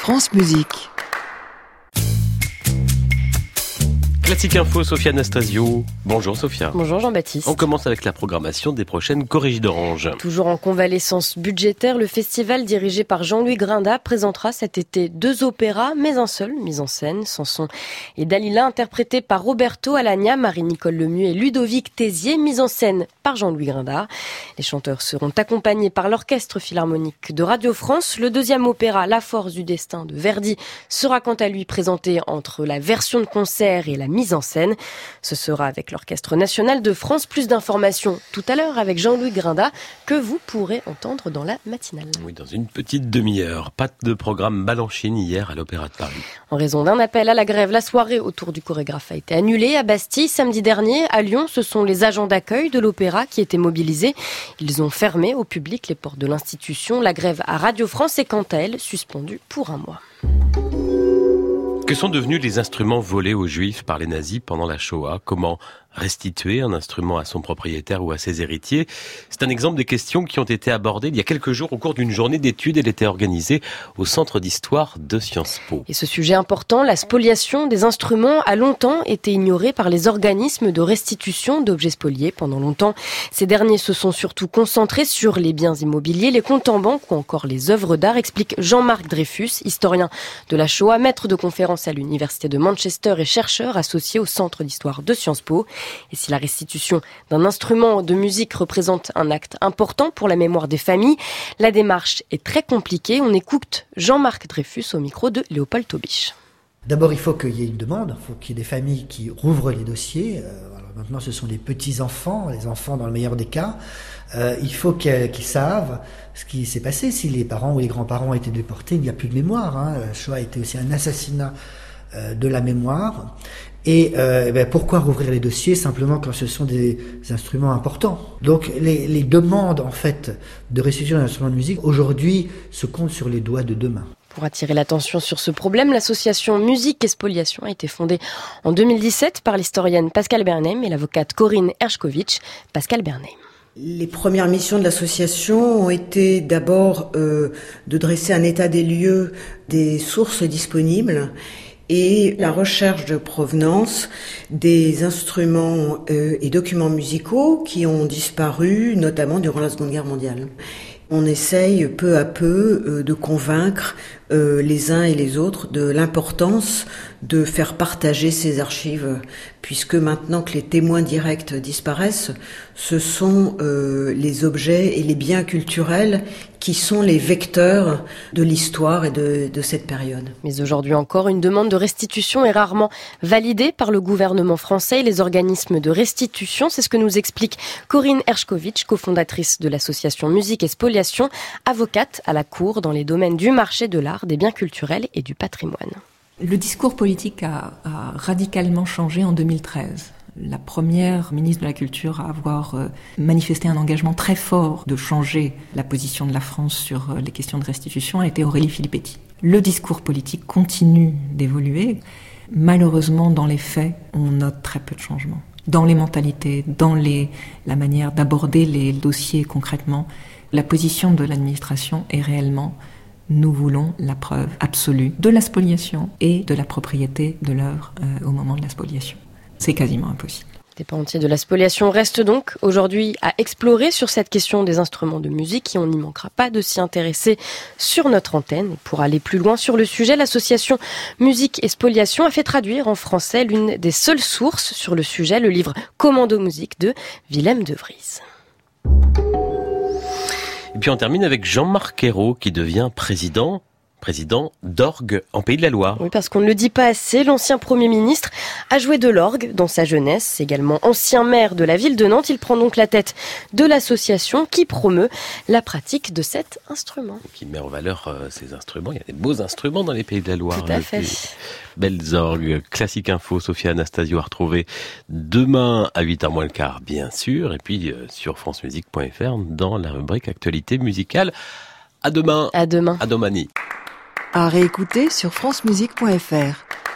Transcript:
France Musique. Classique Info, Sophia Anastasio. Bonjour Sophia. Bonjour Jean-Baptiste. On commence avec la programmation des prochaines Corrigies d'Orange. Toujours en convalescence budgétaire, le festival dirigé par Jean-Louis Grinda présentera cet été 2 opéras, mais un seul mis en scène. Samson et Dalila, interprétés par Roberto Alagna, Marie-Nicole Lemieux et Ludovic Tézier, mis en scène par Jean-Louis Grinda. Les chanteurs seront accompagnés par l'Orchestre Philharmonique de Radio France. Le deuxième opéra, La Force du Destin de Verdi, sera quant à lui présenté entre la version de concert et la mise en scène. Ce sera avec l'Orchestre National de France. Plus d'informations tout à l'heure avec Jean-Louis Grinda que vous pourrez entendre dans la matinale. Oui, dans une petite demi-heure. Pas de programme Balanchine hier à l'Opéra de Paris. En raison d'un appel à la grève, la soirée autour du chorégraphe a été annulée. À Bastille, samedi dernier, à Lyon, ce sont les agents d'accueil de l'Opéra qui étaient mobilisés. Ils ont fermé au public les portes de l'institution. La grève à Radio France est quant à elle suspendue pour 1 mois. Que sont devenus les instruments volés aux Juifs par les nazis pendant la Shoah ? Comment restituer un instrument à son propriétaire ou à ses héritiers ? C'est un exemple des questions qui ont été abordées il y a quelques jours au cours d'une journée d'études. Elle était organisée au Centre d'Histoire de Sciences Po. Et ce sujet important, la spoliation des instruments, a longtemps été ignorée par les organismes de restitution d'objets spoliés. Pendant longtemps, ces derniers se sont surtout concentrés sur les biens immobiliers, les comptes en banque ou encore les œuvres d'art, explique Jean-Marc Dreyfus, historien de la Shoah, maître de conférences à l'Université de Manchester et chercheur associé au Centre d'Histoire de Sciences Po. Et si la restitution d'un instrument de musique représente un acte important pour la mémoire des familles, la démarche est très compliquée. On écoute Jean-Marc Dreyfus au micro de Léopold Taubiche. D'abord, il faut qu'il y ait une demande, il faut qu'il y ait des familles qui rouvrent les dossiers. Alors maintenant, ce sont des petits-enfants, les enfants dans le meilleur des cas. Il faut qu'ils savent ce qui s'est passé. Si les parents ou les grands-parents ont été déportés, il n'y a plus de mémoire. La Shoah a été aussi un assassinat de la mémoire. Et pourquoi rouvrir les dossiers simplement quand ce sont des instruments importants ? Donc les demandes en fait de restitution d'instruments de musique aujourd'hui se comptent sur les doigts de 2 mains. Pour attirer l'attention sur ce problème, l'association Musique et Spoliation a été fondée en 2017 par l'historienne Pascale Bernheim et l'avocate Corinne Hershkovitch. Pascale Bernheim. Les premières missions de l'association ont été d'abord de dresser un état des lieux des sources disponibles et la recherche de provenance des instruments et documents musicaux qui ont disparu, notamment durant la Seconde Guerre mondiale. On essaye peu à peu de convaincre les uns et les autres de l'importance de faire partager ces archives, puisque maintenant que les témoins directs disparaissent, ce sont les objets et les biens culturels qui sont les vecteurs de l'histoire et de cette période. Mais aujourd'hui encore, une demande de restitution est rarement validée par le gouvernement français et les organismes de restitution. C'est ce que nous explique Corinne Hershkovitch, cofondatrice de l'association Musique et Spoliation, avocate à la Cour dans les domaines du marché de l'art, des biens culturels et du patrimoine. Le discours politique a radicalement changé en 2013. La première ministre de la Culture à avoir manifesté un engagement très fort de changer la position de la France sur les questions de restitution a été Aurélie Filippetti. Le discours politique continue d'évoluer. Malheureusement, dans les faits, on note très peu de changements. Dans les mentalités, dans la manière d'aborder les dossiers concrètement, la position de l'administration est réellement: nous voulons la preuve absolue de la spoliation et de la propriété de l'œuvre au moment de la spoliation. C'est quasiment impossible. Des pans entiers de la spoliation restent donc aujourd'hui à explorer sur cette question des instruments de musique et on n'y manquera pas de s'y intéresser sur notre antenne. Et pour aller plus loin sur le sujet, l'association Musique et Spoliation a fait traduire en français l'une des seules sources sur le sujet, le livre Commando Musique de Willem de Vries. Et puis on termine avec Jean-Marc Ayrault qui devient président d'orgue en Pays de la Loire. Oui, parce qu'on ne le dit pas assez, l'ancien Premier ministre a joué de l'orgue dans sa jeunesse. Également ancien maire de la ville de Nantes, il prend donc la tête de l'association qui promeut la pratique de cet instrument. Qui met en valeur ces instruments. Il y a des beaux instruments dans les Pays de la Loire. Tout à fait. Belles orgues. Classique Info, Sophia Anastasio à retrouver demain à 8h moins le quart, bien sûr. Et puis sur francemusique.fr dans la rubrique Actualité musicale. À demain. À demain. À domani. À réécouter sur francemusique.fr.